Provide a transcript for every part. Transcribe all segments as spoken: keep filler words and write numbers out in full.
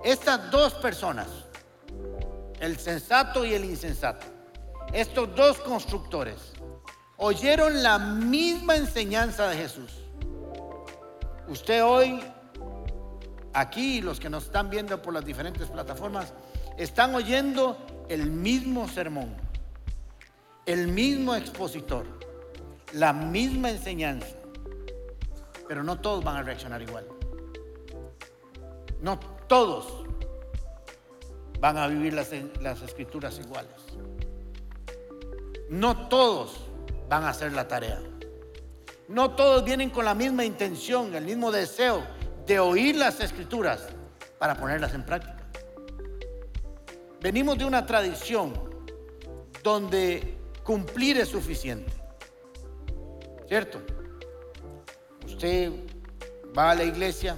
Estas dos personas, el sensato y el insensato, estos dos constructores, oyeron la misma enseñanza de Jesús. Usted hoy, aquí, los que nos están viendo por las diferentes plataformas, están oyendo el mismo sermón, el mismo expositor, la misma enseñanza, pero no todos van a reaccionar igual. No todos van a vivir las, las escrituras iguales. No todos van a hacer la tarea. No todos vienen con la misma intención, el mismo deseo de oír las escrituras para ponerlas en práctica. Venimos de una tradición donde cumplir es suficiente, ¿cierto? Usted va a la iglesia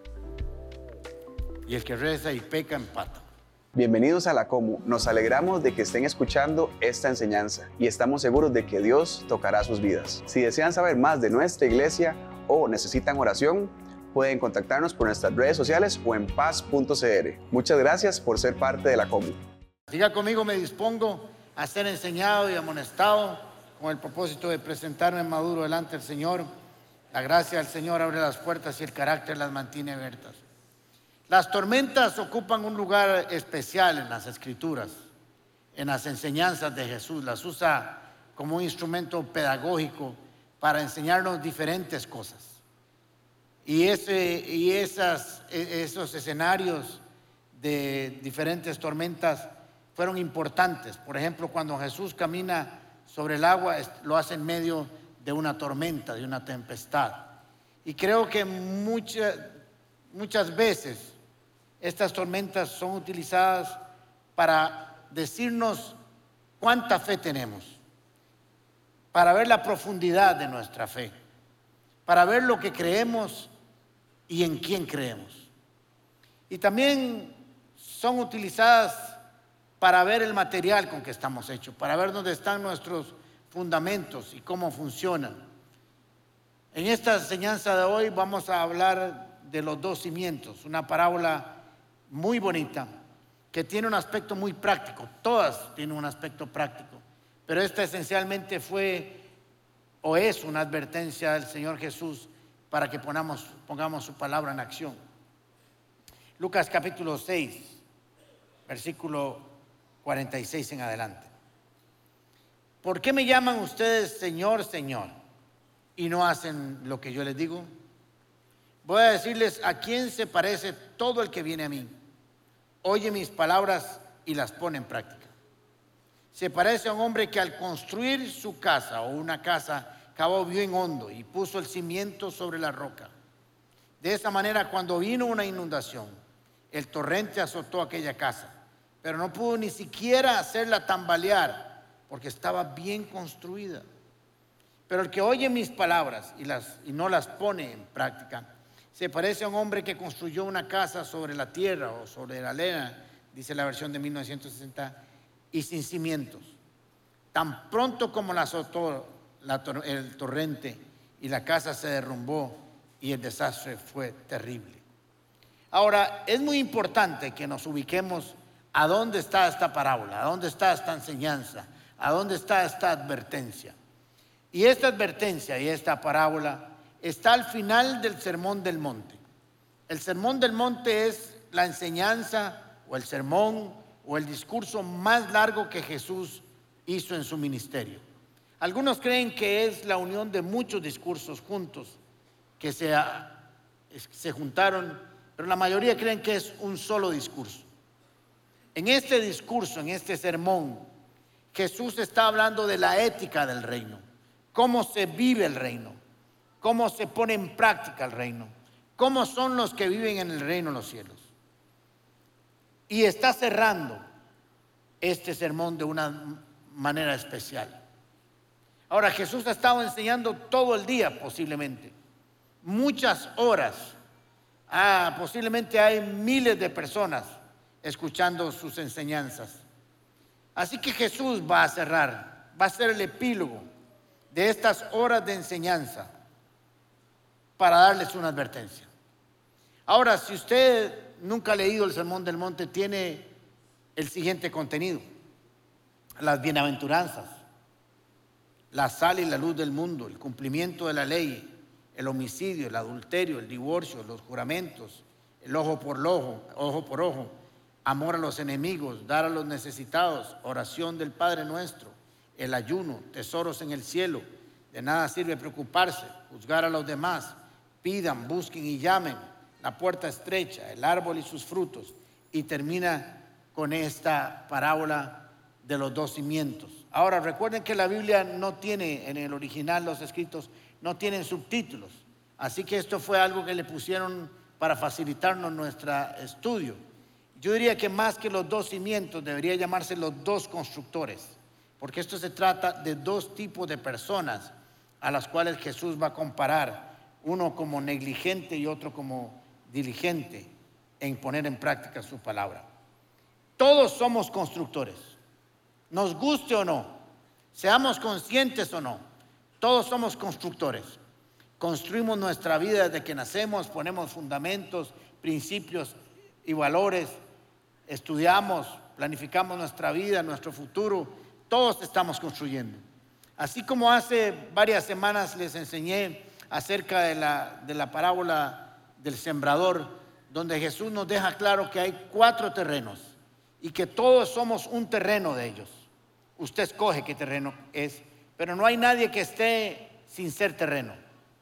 y el que reza y peca empata. Bienvenidos a la Comu. Nos alegramos de que estén escuchando esta enseñanza y estamos seguros de que Dios tocará sus vidas. Si desean saber más de nuestra iglesia o necesitan oración, pueden contactarnos por nuestras redes sociales o en paz punto c r. Muchas gracias por ser parte de la Comu. Diga conmigo: me dispongo a ser enseñado y amonestado con el propósito de presentarme maduro delante del Señor. La gracia del Señor abre las puertas y el carácter las mantiene abiertas. Las tormentas ocupan un lugar especial en las Escrituras, en las enseñanzas de Jesús. Las usa como un instrumento pedagógico para enseñarnos diferentes cosas. Y, ese, y esas, esos escenarios de diferentes tormentas fueron importantes. Por ejemplo, cuando Jesús camina sobre el agua, lo hace en medio de una tormenta, de una tempestad. Y creo que muchas, muchas veces estas tormentas son utilizadas para decirnos cuánta fe tenemos, para ver la profundidad de nuestra fe, para ver lo que creemos y en quién creemos. Y también son utilizadas para ver el material con que estamos hechos, para ver dónde están nuestros fundamentos y cómo funcionan. En esta enseñanza de hoy vamos a hablar de los dos cimientos, una parábola muy bonita que tiene un aspecto muy práctico. Todas tienen un aspecto práctico, pero esta esencialmente fue o es una advertencia del Señor Jesús para que pongamos, pongamos su palabra en acción. Lucas capítulo seis, versículo cuarenta y seis en adelante. ¿Por qué me llaman ustedes Señor, Señor, y no hacen lo que yo les digo? Voy a decirles a quién se parece todo el que viene a mí. Oye mis palabras y las pone en práctica. Se parece a un hombre que al construir su casa o una casa cavó bien hondo y puso el cimiento sobre la roca. De esa manera, cuando vino una inundación, el torrente azotó aquella casa, pero no pudo ni siquiera hacerla tambalear porque estaba bien construida. Pero el que oye mis palabras y, las, y no las pone en práctica se parece a un hombre que construyó una casa sobre la tierra o sobre la arena, dice la versión de mil novecientos sesenta, y sin cimientos. Tan pronto como la azotó la tor- el torrente y la casa se derrumbó y el desastre fue terrible. Ahora, es muy importante que nos ubiquemos a dónde está esta parábola, a dónde está esta enseñanza, a dónde está esta advertencia. Y esta advertencia y esta parábola está al final del Sermón del Monte. El Sermón del Monte es la enseñanza o el sermón o el discurso más largo que Jesús hizo en su ministerio. Algunos creen que es la unión de muchos discursos juntos que se, se juntaron, pero la mayoría creen que es un solo discurso. En este discurso, en este sermón, Jesús está hablando de la ética del reino, cómo se vive el reino, cómo se pone en práctica el reino, cómo son los que viven en el reino de los cielos. Y está cerrando este sermón de una manera especial. Ahora, Jesús ha estado enseñando todo el día posiblemente, muchas horas. Ah, posiblemente hay miles de personas escuchando sus enseñanzas. Así que Jesús va a cerrar, va a ser el epílogo de estas horas de enseñanza para darles una advertencia. Ahora, si usted nunca ha leído el Sermón del Monte, tiene el siguiente contenido: las bienaventuranzas, la sal y la luz del mundo, el cumplimiento de la ley, el homicidio, el adulterio, el divorcio, los juramentos, el ojo por ojo, ojo por ojo, amor a los enemigos, dar a los necesitados, oración del Padre Nuestro, el ayuno, tesoros en el cielo. De nada sirve preocuparse, juzgar a los demás. Pidan, busquen y llamen. La puerta estrecha, el árbol y sus frutos. Y termina con esta parábola de los dos cimientos. Ahora, recuerden que la Biblia no tiene, en el original, los escritos no tienen subtítulos. Así que esto fue algo que le pusieron para facilitarnos nuestro estudio. Yo diría que más que los dos cimientos, debería llamarse los dos constructores, porque esto se trata de dos tipos de personas a las cuales Jesús va a comparar, uno como negligente y otro como diligente en poner en práctica su palabra. Todos somos constructores, nos guste o no, seamos conscientes o no, todos somos constructores. Construimos nuestra vida desde que nacemos, ponemos fundamentos, principios y valores, estudiamos, planificamos nuestra vida, nuestro futuro. Todos estamos construyendo. Así como hace varias semanas les enseñé acerca de la, de la parábola del sembrador, donde Jesús nos deja claro que hay cuatro terrenos y que todos somos un terreno de ellos. Usted escoge qué terreno es, pero no hay nadie que esté sin ser terreno.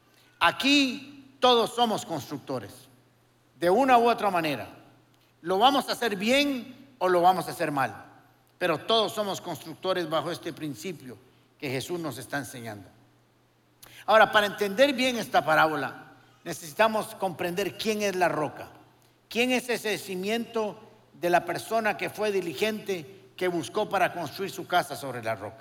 Aquí todos somos constructores, de una u otra manera. Lo vamos a hacer bien o lo vamos a hacer mal, pero todos somos constructores bajo este principio que Jesús nos está enseñando. Ahora, para entender bien esta parábola, necesitamos comprender quién es la roca. ¿Quién es ese cimiento de la persona que fue diligente, que buscó para construir su casa sobre la roca?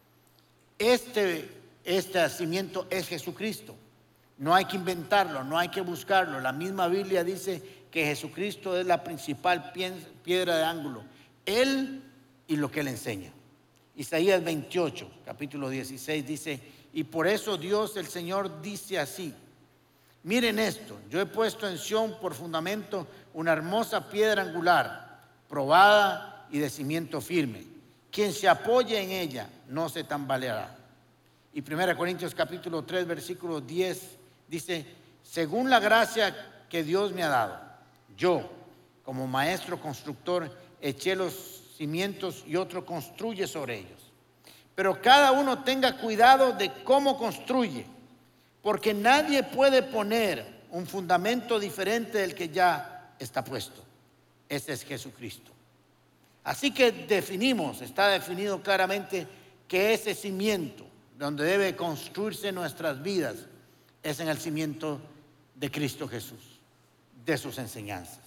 Este, este cimiento es Jesucristo. No hay que inventarlo, no hay que buscarlo. La misma Biblia dice que Jesucristo es la principal piedra de ángulo. Él y lo que Él enseña. Isaías veintiocho, capítulo dieciséis dice: y por eso Dios el Señor dice así: miren esto, yo he puesto en Sión por fundamento una hermosa piedra angular, probada y de cimiento firme. Quien se apoye en ella no se tambaleará. Y primera Corintios capítulo tres, versículo diez dice: según la gracia que Dios me ha dado, yo, como maestro constructor, eché los cimientos y otro construye sobre ellos. Pero cada uno tenga cuidado de cómo construye, porque nadie puede poner un fundamento diferente del que ya está puesto. Ese es Jesucristo. Así que definimos, está definido claramente que ese cimiento donde debe construirse nuestras vidas es en el cimiento de Cristo Jesús, de sus enseñanzas.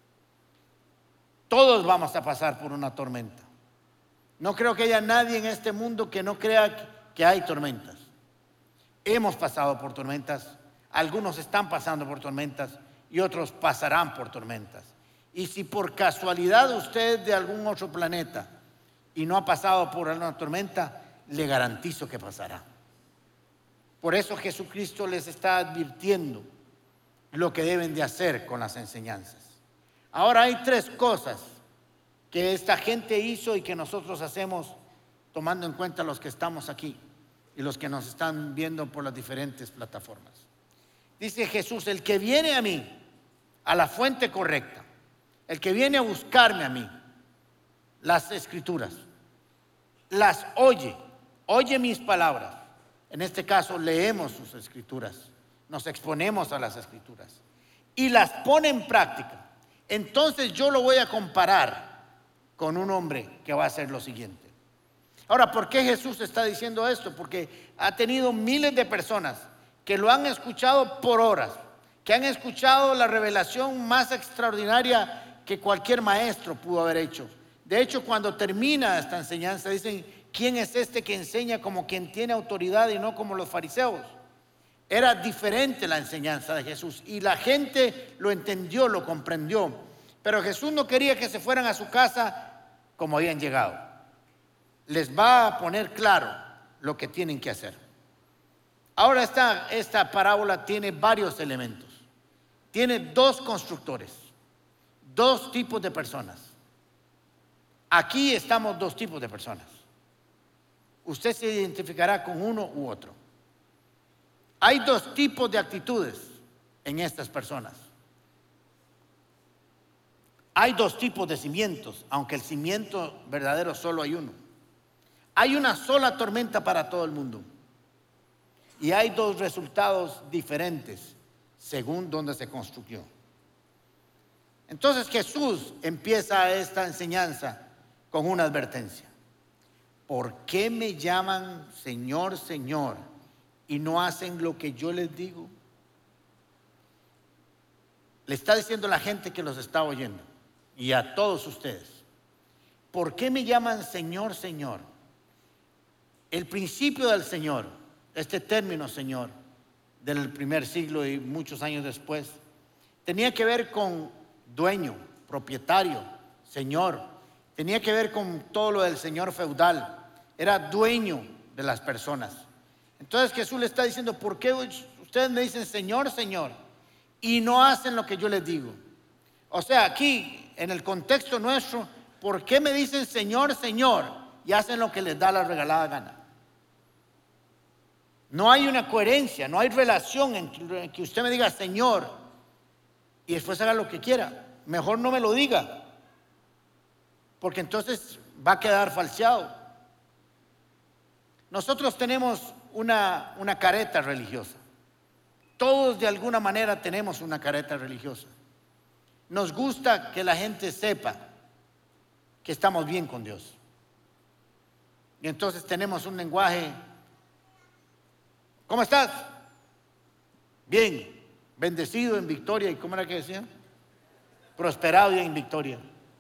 Todos vamos a pasar por una tormenta. No creo que haya nadie en este mundo que no crea que hay tormentas. Hemos pasado por tormentas, algunos están pasando por tormentas y otros pasarán por tormentas. Y si por casualidad usted es de algún otro planeta y no ha pasado por una tormenta, le garantizo que pasará. Por eso Jesucristo les está advirtiendo lo que deben de hacer con las enseñanzas. Ahora hay tres cosas que esta gente hizo y que nosotros hacemos, tomando en cuenta los que estamos aquí y los que nos están viendo por las diferentes plataformas. Dice Jesús: el que viene a mí, a la fuente correcta, el que viene a buscarme a mí, las escrituras, las oye, oye mis palabras. En este caso leemos sus escrituras, nos exponemos a las escrituras y las pone en práctica. Entonces yo lo voy a comparar con un hombre que va a hacer lo siguiente. Ahora, ¿por qué Jesús está diciendo esto? Porque ha tenido miles de personas que lo han escuchado por horas, que han escuchado la revelación más extraordinaria que cualquier maestro pudo haber hecho. De hecho, cuando termina esta enseñanza, dicen: ¿quién es este que enseña como quien tiene autoridad y no como los fariseos? Era diferente la enseñanza de Jesús y la gente lo entendió, lo comprendió. Pero Jesús no quería que se fueran a su casa como habían llegado. Les va a poner claro lo que tienen que hacer. Ahora esta, esta parábola tiene varios elementos. Tiene dos constructores, dos tipos de personas. Aquí estamos dos tipos de personas. Usted se identificará con uno u otro. Hay dos tipos de actitudes en estas personas. Hay dos tipos de cimientos, aunque el cimiento verdadero solo hay uno. Hay una sola tormenta para todo el mundo. Y hay dos resultados diferentes según donde se construyó. Entonces Jesús empieza esta enseñanza con una advertencia. ¿Por qué me llaman Señor, Señor y no hacen lo que yo les digo? Le está diciendo a la gente que los está oyendo y a todos ustedes. ¿Por qué me llaman Señor, Señor? El principio del Señor, este término Señor, del primer siglo y muchos años después, tenía que ver con dueño, propietario, señor. Tenía que ver con todo lo del señor feudal. Era dueño de las personas. Entonces Jesús le está diciendo, ¿por qué ustedes me dicen Señor, Señor y no hacen lo que yo les digo? O sea, aquí en el contexto nuestro, ¿por qué me dicen Señor, Señor y hacen lo que les da la regalada gana? No hay una coherencia, no hay relación en que usted me diga Señor y después haga lo que quiera. Mejor no me lo diga, porque entonces va a quedar falseado. Nosotros tenemos una, una careta religiosa. Todos de alguna manera tenemos una careta religiosa. Nos gusta que la gente sepa que estamos bien con Dios. Y entonces tenemos un lenguaje. ¿Cómo estás? Bien, bendecido en victoria. ¿Y cómo era que decía? Prosperado y en victoria.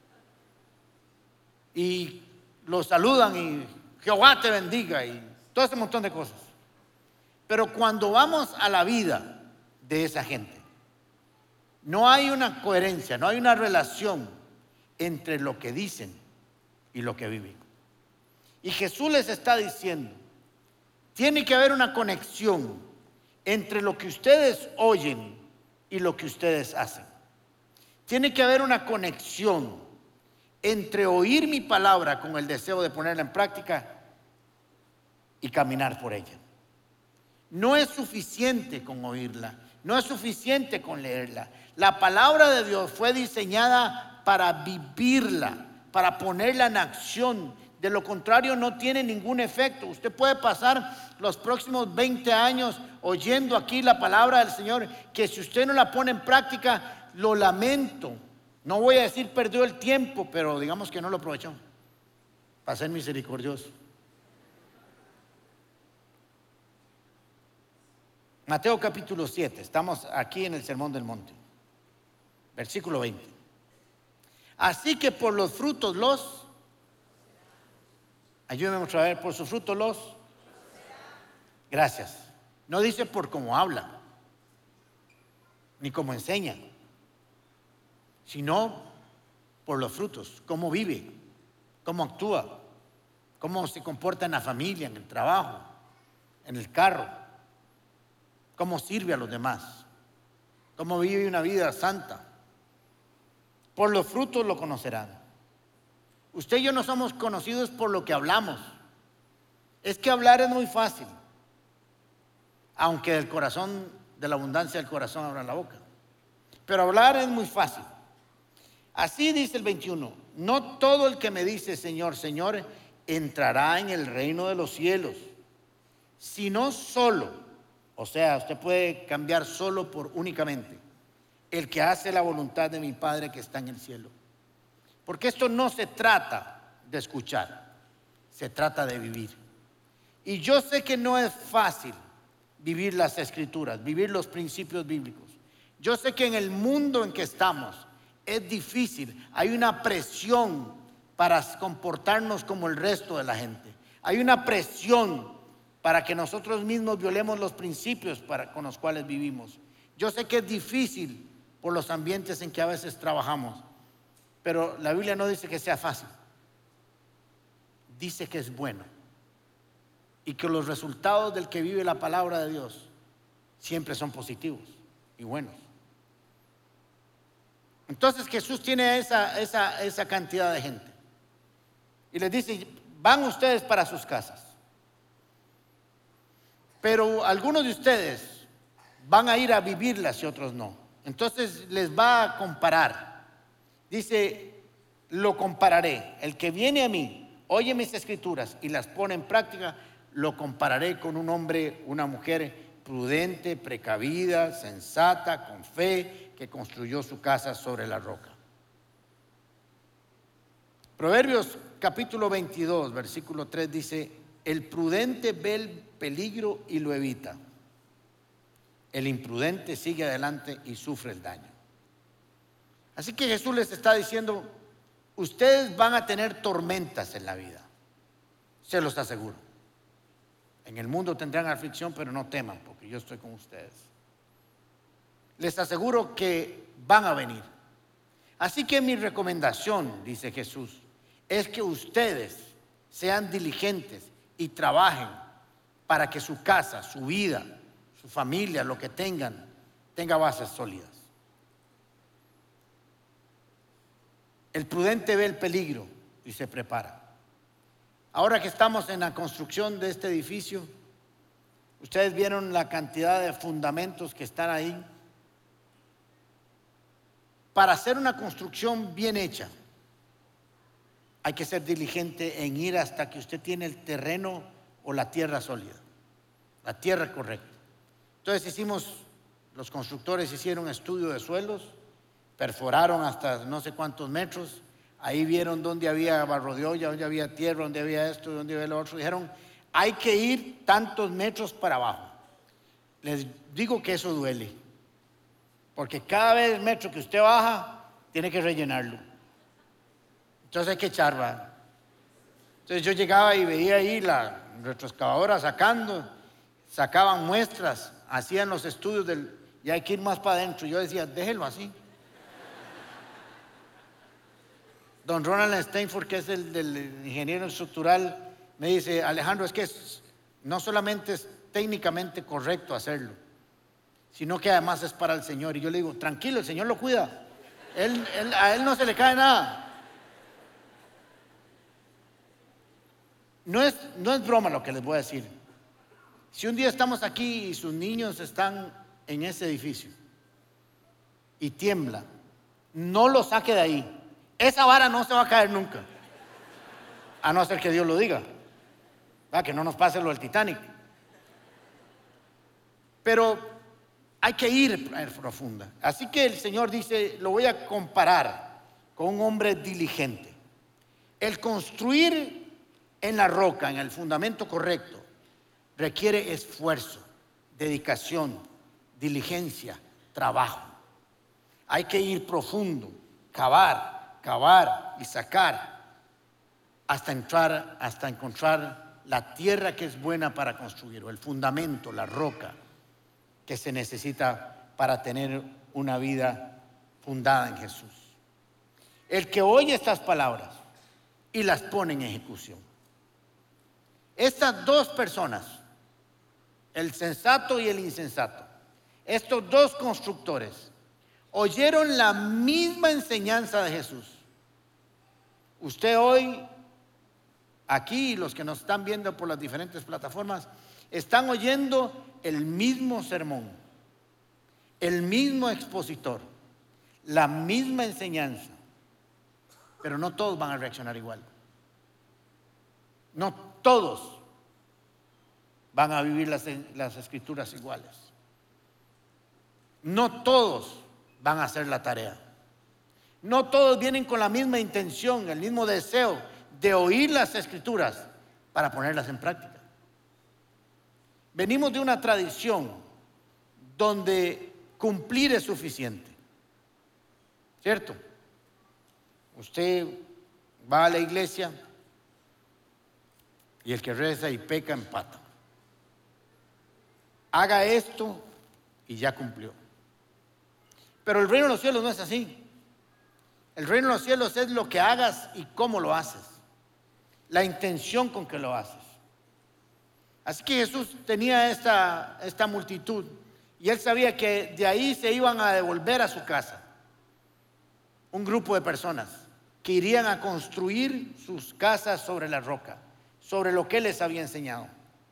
Y los saludan y Jehová te bendiga y todo ese montón de cosas. Pero cuando vamos a la vida de esa gente, no hay una coherencia, no hay una relación entre lo que dicen y lo que viven. Y Jesús les está diciendo, tiene que haber una conexión entre lo que ustedes oyen y lo que ustedes hacen. Tiene que haber una conexión entre oír mi palabra con el deseo de ponerla en práctica y caminar por ella. No es suficiente con oírla, no es suficiente con leerla. La palabra de Dios fue diseñada para vivirla, para ponerla en acción. De lo contrario no tiene ningún efecto. Usted puede pasar los próximos veinte años oyendo aquí la palabra del Señor, que si usted no la pone en práctica, lo lamento. No voy a decir perdió el tiempo, pero digamos que no lo aprovechó. Para ser misericordioso. Mateo capítulo siete, estamos aquí en el Sermón del Monte, versículo veinte. Así que por los frutos los, ayúdenme otra vez, por sus frutos los, gracias. No dice por cómo habla, ni cómo enseña, sino por los frutos, cómo vive, cómo actúa, cómo se comporta en la familia, en el trabajo, en el carro. Cómo sirve a los demás, cómo vive una vida santa. Por los frutos lo conocerán. Usted y yo no somos conocidos por lo que hablamos. Es que hablar es muy fácil, aunque del corazón, de la abundancia del corazón abra la boca. Pero hablar es muy fácil. Así dice el veintiuno, no todo el que me dice Señor, Señor, entrará en el reino de los cielos, sino solo. O sea, usted puede cambiar solo por únicamente el que hace la voluntad de mi Padre que está en el cielo. Porque esto no se trata de escuchar, se trata de vivir. Y yo sé que no es fácil vivir las escrituras, vivir los principios bíblicos. Yo sé que en el mundo en que estamos es difícil, hay una presión para comportarnos como el resto de la gente. Hay una presión para que nosotros mismos violemos los principios para, con los cuales vivimos. Yo sé que es difícil por los ambientes en que a veces trabajamos, pero la Biblia no dice que sea fácil. Dice que es bueno y que los resultados del que vive la palabra de Dios siempre son positivos y buenos. Entonces Jesús tiene esa, esa, esa cantidad de gente y les dice: van ustedes para sus casas, pero algunos de ustedes van a ir a vivirlas y otros no. Entonces les va a comparar. Dice: lo compararé. El que viene a mí, oye mis escrituras y las pone en práctica, lo compararé con un hombre, una mujer prudente, precavida, sensata, con fe, que construyó su casa sobre la roca. Proverbios capítulo veintidós, versículo tres dice: el prudente ve el peligro y lo evita. El imprudente sigue adelante y sufre el daño. Así que Jesús les está diciendo: ustedes van a tener tormentas en la vida, se los aseguro. En el mundo tendrán aflicción, pero no teman, porque yo estoy con ustedes. Les aseguro que van a venir. Así que mi recomendación, dice Jesús, es que ustedes sean diligentes y trabajen para que su casa, su vida, su familia, lo que tengan, tenga bases sólidas. El prudente ve el peligro y se prepara. Ahora que estamos en la construcción de este edificio, ustedes vieron la cantidad de fundamentos que están ahí. Para hacer una construcción bien hecha, hay que ser diligente en ir hasta que usted tiene el terreno o la tierra sólida, la tierra correcta. Entonces hicimos, los constructores hicieron estudio de suelos, perforaron hasta no sé cuántos metros, ahí vieron dónde había barro de olla, dónde había tierra, dónde había esto, dónde había lo otro. Dijeron: hay que ir tantos metros para abajo. Les digo que eso duele, porque cada vez metro que usted baja, tiene que rellenarlo. Entonces hay que echar, ¿verdad? Entonces yo llegaba y veía ahí la retroexcavadora sacando, sacaban muestras, hacían los estudios del, y hay que ir más para adentro. Yo decía: déjelo así. Don Ronald Steinford, que es el del ingeniero estructural, me dice: Alejandro, es que es, no solamente es técnicamente correcto hacerlo, sino que además es para el Señor. Y yo le digo: tranquilo, el Señor lo cuida. Él, él, a Él no se le cae nada. No es, no es broma lo que les voy a decir. Si un día estamos aquí y sus niños están en ese edificio y tiembla, no lo saque de ahí. Esa vara no se va a caer nunca, a no ser que Dios lo diga, ¿verdad? Que no nos pase lo del Titanic. Pero hay que ir profunda. Así que el Señor dice: lo voy a comparar con un hombre diligente. El construir en la roca, en el fundamento correcto, requiere esfuerzo, dedicación, diligencia, trabajo. Hay que ir profundo, cavar, cavar y sacar hasta entrar, hasta encontrar la tierra que es buena para construir, o el fundamento, la roca que se necesita para tener una vida fundada en Jesús. El que oye estas palabras y las pone en ejecución. Estas dos personas, el sensato y el insensato, estos dos constructores, oyeron la misma enseñanza de Jesús. Usted hoy, aquí, los que nos están viendo por las diferentes plataformas, están oyendo el mismo sermón, el mismo expositor, la misma enseñanza, pero no todos van a reaccionar igual. No todos van a vivir las, las escrituras iguales. No todos van a hacer la tarea. No todos vienen con la misma intención, el mismo deseo de oír las escrituras para ponerlas en práctica. Venimos de una tradición donde cumplir es suficiente, ¿cierto? Usted va a la iglesia y el que reza y peca empata. Haga esto y ya cumplió. Pero el reino de los cielos no es así. El reino de los cielos es lo que hagas y cómo lo haces, la intención con que lo haces. Así que Jesús tenía esta, esta multitud y él sabía que de ahí se iban a devolver a su casa. un grupo de personas que irían a construir sus casas sobre la roca, sobre lo que Él les había enseñado,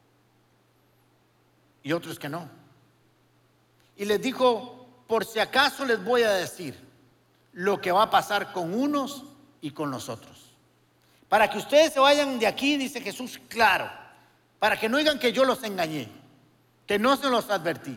y otros que no. Y les dijo: por si acaso les voy a decir lo que va a pasar con unos y con los otros, para que ustedes se vayan de aquí, dice Jesús, claro, para que no digan que yo los engañé, que no se los advertí.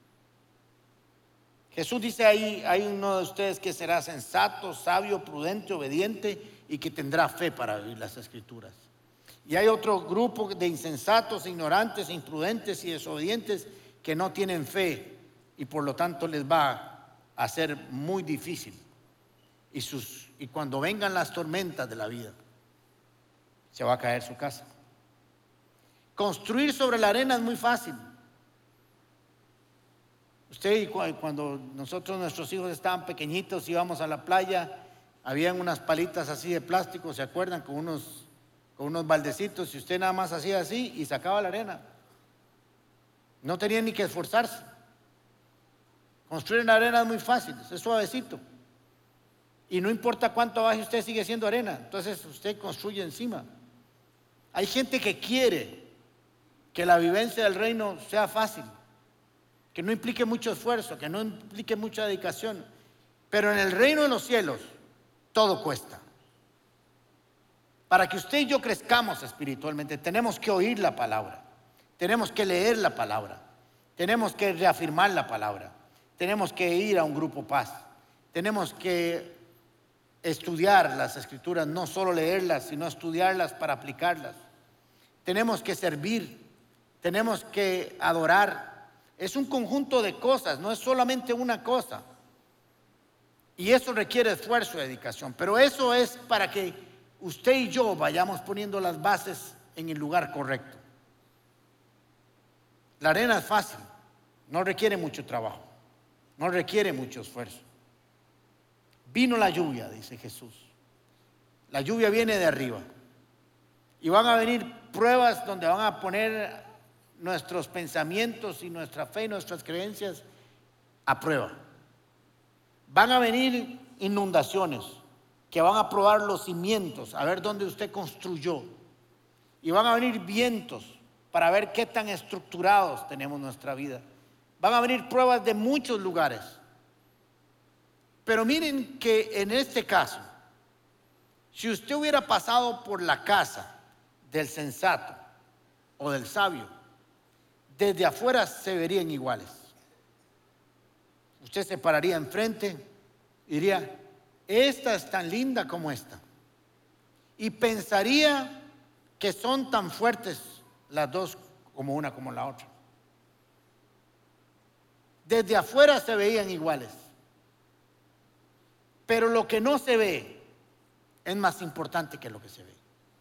Jesús dice ahí: hay uno de ustedes que será sensato, sabio, prudente, obediente y que tendrá fe para vivir las Escrituras. Y hay otro grupo de insensatos, ignorantes, imprudentes y desobedientes que no tienen fe, y por lo tanto les va a ser muy difícil. Y, sus, y cuando vengan las tormentas de la vida, se va a caer su casa. Construir sobre la arena es muy fácil. Usted, cuando nosotros, nuestros hijos estaban pequeñitos, íbamos a la playa, habían unas palitas así de plástico, ¿se acuerdan? Con unos, con unos baldecitos, y usted nada más hacía así y sacaba la arena. No tenía ni que esforzarse. Construir en la arena es muy fácil, es suavecito. Y no importa cuánto baje, usted sigue siendo arena. Entonces usted construye encima. Hay gente que quiere que la vivencia del reino sea fácil, que no implique mucho esfuerzo, que no implique mucha dedicación. Pero en el reino de los cielos todo cuesta. Para que usted y yo crezcamos espiritualmente, tenemos que oír la palabra, tenemos que leer la palabra, tenemos que reafirmar la palabra, tenemos que ir a un grupo paz, tenemos que estudiar las Escrituras, no solo leerlas, sino estudiarlas para aplicarlas. Tenemos que servir, tenemos que adorar. Es un conjunto de cosas, no es solamente una cosa. Y eso requiere esfuerzo y dedicación. Pero eso es para que usted y yo vayamos poniendo las bases en el lugar correcto. La arena es fácil, no requiere mucho trabajo, no requiere mucho esfuerzo. Vino la lluvia, dice Jesús. La lluvia viene de arriba. Y van a venir pruebas donde van a poner nuestros pensamientos y nuestra fe y nuestras creencias a prueba. Van a venir inundaciones que van a probar los cimientos, a ver dónde usted construyó. Y van a venir vientos para ver qué tan estructurados tenemos nuestra vida. Van a venir pruebas de muchos lugares. Pero miren que en este caso, si usted hubiera pasado por la casa del sensato o del sabio, desde afuera se verían iguales. Usted se pararía enfrente y diría: esta es tan linda como esta. Y pensaría que son tan fuertes las dos como una como la otra. Desde afuera se veían iguales. Pero lo que no se ve es más importante que lo que se ve.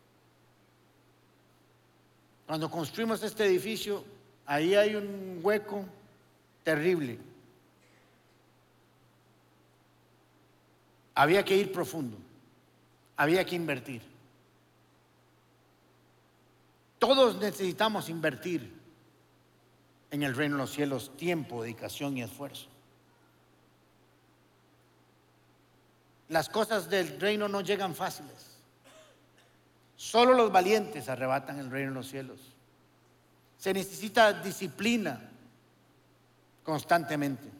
Cuando construimos este edificio, ahí hay un hueco terrible. Había que ir profundo, había que invertir. Todos necesitamos invertir en el reino de los cielos tiempo, dedicación y esfuerzo. Las cosas del reino no llegan fáciles. Solo los valientes arrebatan el reino de los cielos. Se necesita disciplina constantemente.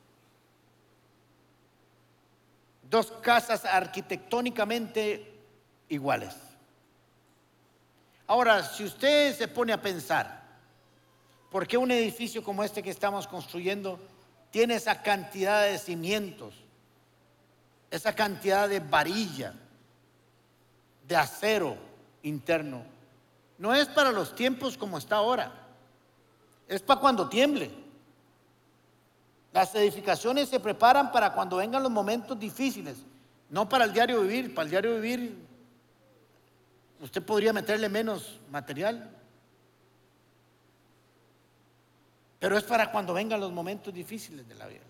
Dos casas arquitectónicamente iguales. Ahora, si usted se pone a pensar, ¿por qué un edificio como este que estamos construyendo tiene esa cantidad de cimientos, esa cantidad de varilla, de acero interno? No es para los tiempos como está ahora, es para cuando tiemble. Las edificaciones se preparan para cuando vengan los momentos difíciles, no para el diario vivir. Para el diario vivir usted podría meterle menos material, pero es para cuando vengan los momentos difíciles de la vida.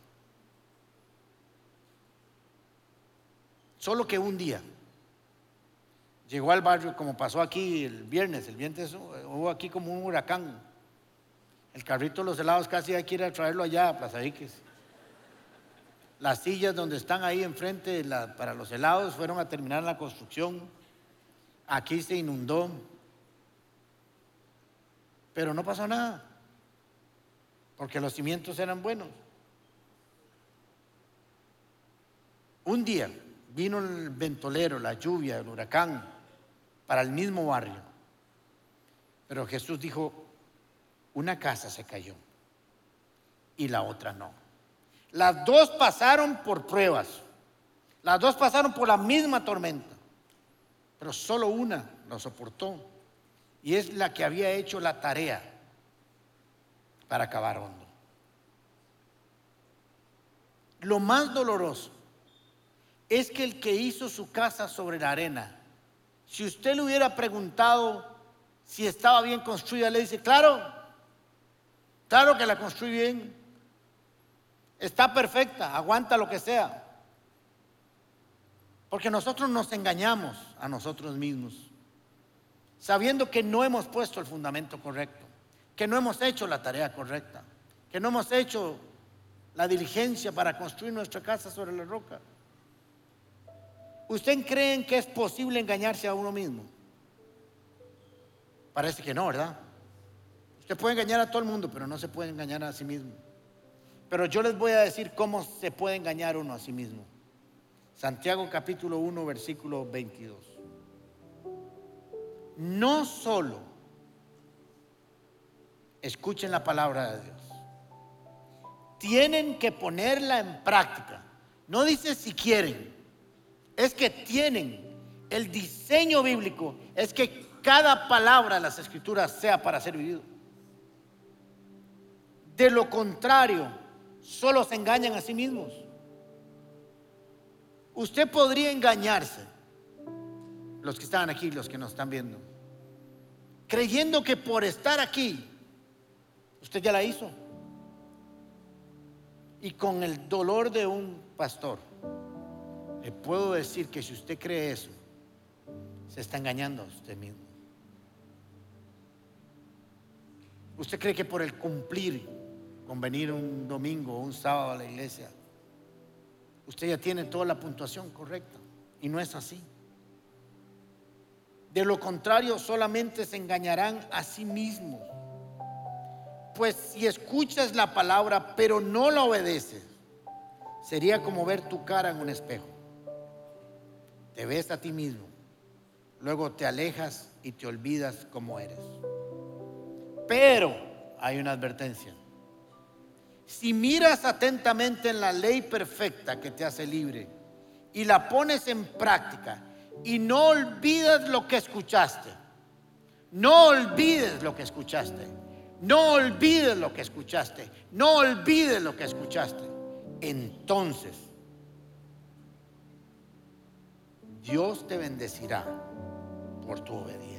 Solo que un día llegó al barrio, como pasó aquí el viernes, el viernes hubo aquí como un huracán. El carrito de los helados casi hay que ir a traerlo allá a Plaza Iques. Las sillas donde están ahí enfrente la, para los helados fueron a terminar la construcción. Aquí se inundó. Pero no pasó nada, porque los cimientos eran buenos. Un día vino el ventolero, la lluvia, el huracán, para el mismo barrio. Pero Jesús dijo, una casa se cayó y la otra no. Las dos pasaron por pruebas, las dos pasaron por la misma tormenta, pero solo una lo soportó, y es la que había hecho la tarea para acabar hondo. Lo más doloroso es que el que hizo su casa sobre la arena, si usted le hubiera preguntado si estaba bien construida, le dice, claro, claro que la construí bien, está perfecta, aguanta lo que sea. Porque nosotros nos engañamos a nosotros mismos, sabiendo que no hemos puesto el fundamento correcto, que no hemos hecho la tarea correcta, que no hemos hecho la diligencia para construir nuestra casa sobre la roca. ¿Usted cree que es posible engañarse a uno mismo? Parece que no, ¿verdad? Usted puede engañar a todo el mundo, pero no se puede engañar a sí mismo. Pero yo les voy a decir cómo se puede engañar uno a sí mismo. Santiago capítulo uno, versículo veintidós. No solo escuchen la palabra de Dios, tienen que ponerla en práctica. No dice si quieren, es que tienen. El diseño bíblico es que cada palabra de las Escrituras sea para ser vivido. De lo contrario, solo se engañan a sí mismos. Usted podría engañarse, los que están aquí, los que nos están viendo, creyendo que por estar aquí usted ya la hizo. Y con el dolor de un pastor, le puedo decir que si usted cree eso, se está engañando a usted mismo. Usted cree que por el cumplir con venir un domingo o un sábado a la iglesia, usted ya tiene toda la puntuación correcta, y no es así. De lo contrario, solamente se engañarán a sí mismos. Pues si escuchas la palabra pero no la obedeces, sería como ver tu cara en un espejo. Te ves a ti mismo, luego te alejas y te olvidas cómo eres. Pero hay una advertencia. Si miras atentamente en la ley perfecta que te hace libre y la pones en práctica y no olvidas lo que escuchaste, no olvides lo que escuchaste, no olvides lo que escuchaste, no olvides lo que escuchaste, entonces Dios te bendecirá por tu obediencia.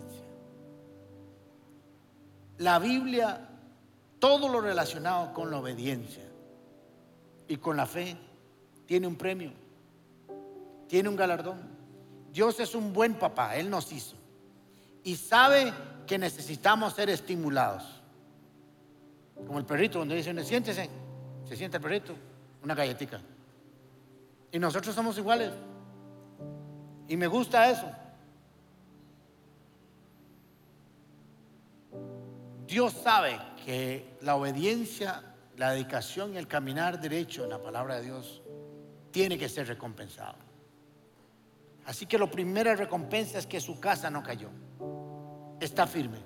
La Biblia, todo lo relacionado con la obediencia y con la fe, tiene un premio, tiene un galardón. Dios es un buen papá, Él nos hizo y sabe que necesitamos ser estimulados. Como el perrito, donde dicen, siéntese, se sienta el perrito, una galletita. Y nosotros somos iguales. Y me gusta eso. Dios sabe que la obediencia, la dedicación y el caminar derecho en la palabra de Dios tiene que ser recompensado. Así que la primera recompensa es que su casa no cayó, está firme.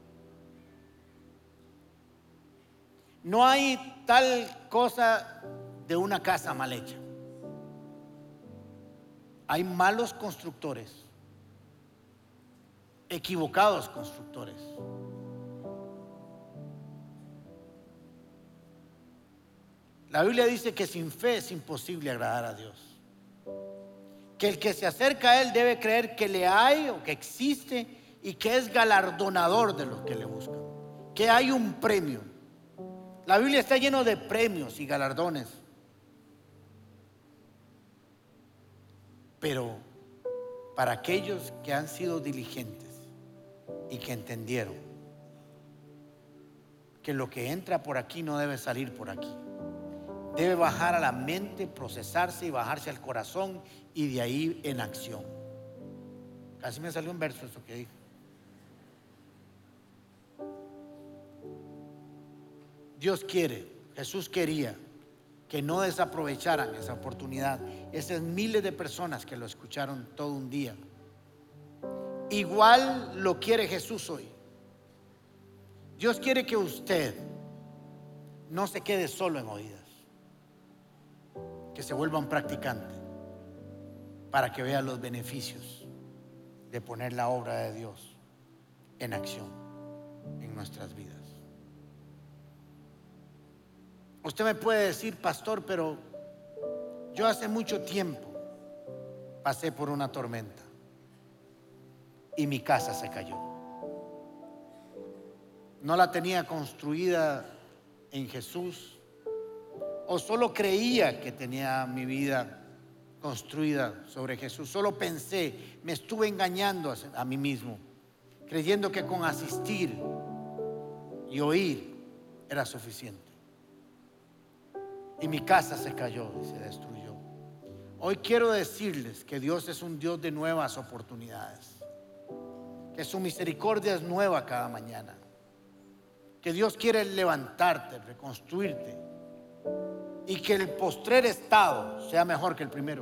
No hay tal cosa de una casa mal hecha. Hay malos constructores, equivocados constructores. La Biblia dice que sin fe es imposible agradar a Dios. Que el que se acerca a Él debe creer que le hay o que existe y que es galardonador de los que le buscan. Que hay un premio. La Biblia está lleno de premios y galardones. Pero para aquellos que han sido diligentes y que entendieron que lo que entra por aquí no debe salir por aquí, debe bajar a la mente, procesarse y bajarse al corazón, y de ahí en acción. Casi me salió un verso eso que dije. Dios quiere, Jesús quería que no desaprovecharan esa oportunidad. Esas miles de personas que lo escucharon todo un día. Igual lo quiere Jesús hoy. Dios quiere que usted no se quede solo en oídas, que se vuelva un practicante para que vea los beneficios de poner la obra de Dios en acción en nuestras vidas. Usted me puede decir, pastor, pero yo hace mucho tiempo pasé por una tormenta y mi casa se cayó. No la tenía construida en Jesús, o solo creía que tenía mi vida construida sobre Jesús. Solo pensé, me estuve engañando a mí mismo, creyendo que con asistir y oír era suficiente. Y mi casa se cayó y se destruyó. Hoy quiero decirles que Dios es un Dios de nuevas oportunidades, que su misericordia es nueva cada mañana, que Dios quiere levantarte, reconstruirte, y que el postrer estado sea mejor que el primero.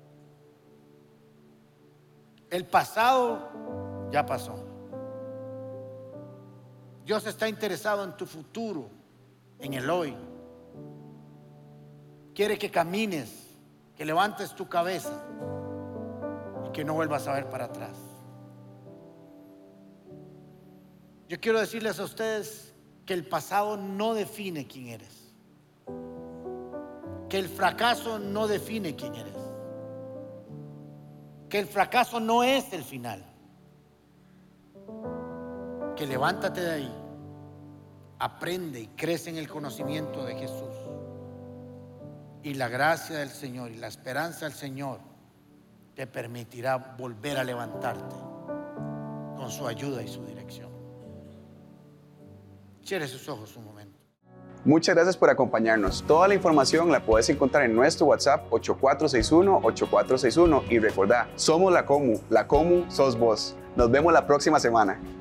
El pasado ya pasó. Dios está interesado en tu futuro, en el hoy. Quiere que camines, que levantes tu cabeza y que no vuelvas a ver para atrás. Yo quiero decirles a ustedes que el pasado no define quién eres, que el fracaso no define quién eres, que el fracaso no es el final, que levántate de ahí, aprende y crece en el conocimiento de Jesús. Y la gracia del Señor y la esperanza del Señor te permitirá volver a levantarte con su ayuda y su dirección. Cierre sus ojos un momento. Muchas gracias por acompañarnos. Toda la información la puedes encontrar en nuestro WhatsApp ocho cuatro seis uno, ocho cuatro seis uno, y recordá, somos la Comu. La Comu sos vos. Nos vemos la próxima semana.